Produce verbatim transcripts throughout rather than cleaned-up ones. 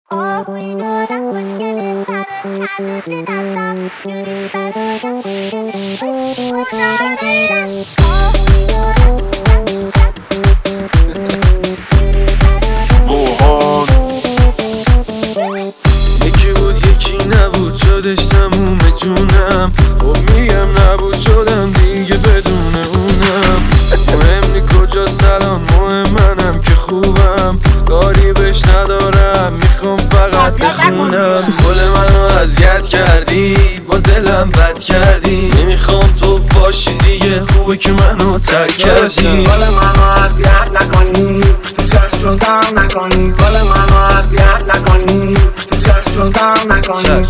یکی بود یکی نبود شدش تموم جونم. خب میگم نبود شدم دیگه بدون اونم. مهم نی کجاست الان، مهم منم که خوبم. کاری بهش ندارم، میخوام فقط بخونم. گل منو اذیت کردی، با دلم بد کردی. نمیخوام تو باشی دیگه، خوبه که منو ترک کردی. گل منو اذیت نکنی، تو چشم دم نکنی. گل منو اذیت نکنی، تو چشم دم نکنی.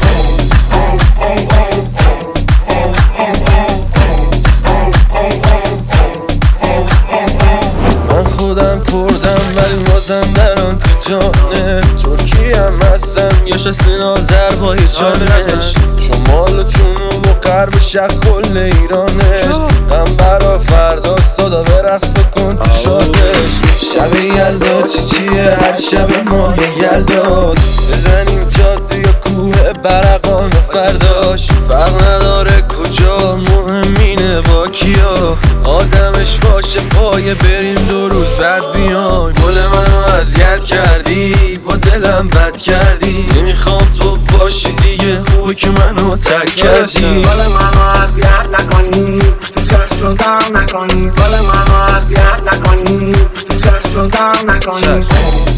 من خودم پردم ولی بازم در آن تو جانه. ترکی هم هستم یا شستین آذربایجانش. شمال و جنوب و غرب شرق کل ایرانش. غم برا فردا صدا برقص بکن تو شادش. شب یلدا چی چیه هر شب ماه یلداست. بزنیم جاده یا کوه برقان و فرداش. فرق نداره کجا، مهم اینه با کیا. آدمش باشه پایه بریم دو روز بعد بیایم. گل منو اذیت کردی، با دلم بد کردی. نمیخوام تو باشی دیگه، خوبه که منو ترک کردی. گل منو اذیت نکنی، تو چشم دم نکنی. گل منو اذیت نکنی، تو چشم دم نکنی.